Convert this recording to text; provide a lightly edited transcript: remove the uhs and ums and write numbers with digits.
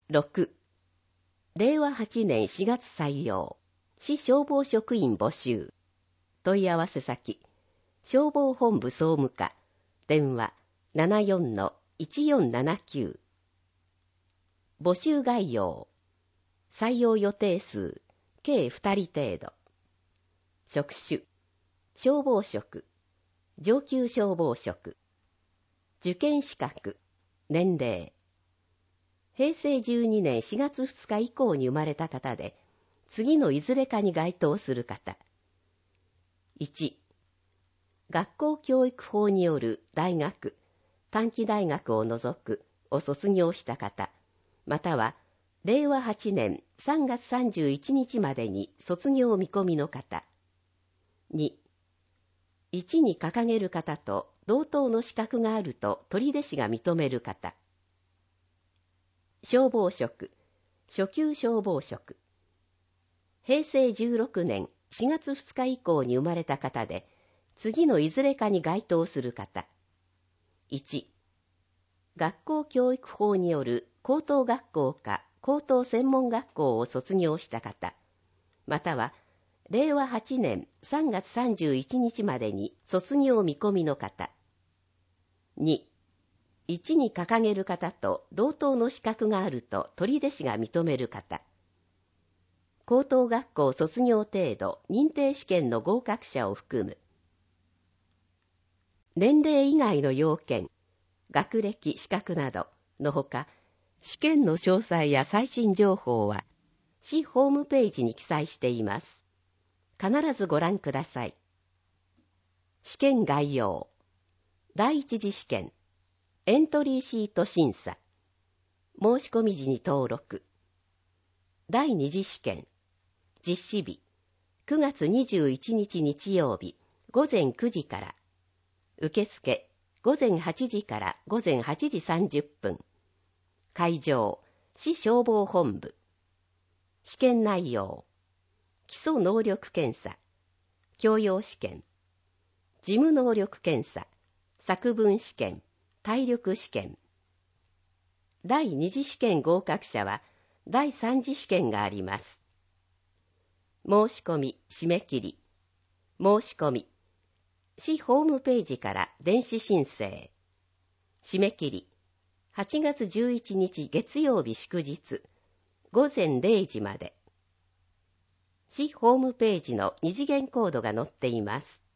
6. 令和8年4月採用、市消防職員募集。問い合わせ先、消防本部総務課、電話 74-1479。募集概要、採用予定数、計2人程度。職種、消防職、上級消防職。受験資格、年齢。平成12年4月2日以降に生まれた方で、次のいずれかに該当する方。1、学校教育法による大学、短期大学を除くを卒業した方、または令和8年3月31日までに卒業見込みの方。2、1に掲げる方と同等の資格があると取手市が認める方。消防職、初級消防職。平成16年4月2日以降に生まれた方で、次のいずれかに該当する方。1、学校教育法による高等学校か高等専門学校を卒業した方、または令和8年3月31日までに卒業見込みの方。2、1に掲げる方と同等の資格があると取手市が認める方。高等学校卒業程度認定試験の合格者を含む。年齢以外の要件、学歴、資格などのほか、試験の詳細や最新情報は市ホームページに記載しています。必ずご覧ください。試験概要。第一次試験。エントリーシート審査。申し込み時に登録。第二次試験。実施日。9月21日日曜日、午前9時から。受付。午前8時から午前8時30分。会場。市消防本部。試験内容。基礎能力検査。教養試験。事務能力検査。作文試験。体力試験。第二次試験合格者は第三次試験があります。申し込み、締め切り。申し込み。市ホームページから電子申請。締め切り。8月11日月曜日祝日。午前0時まで。市ホームページの二次元コードが載っています。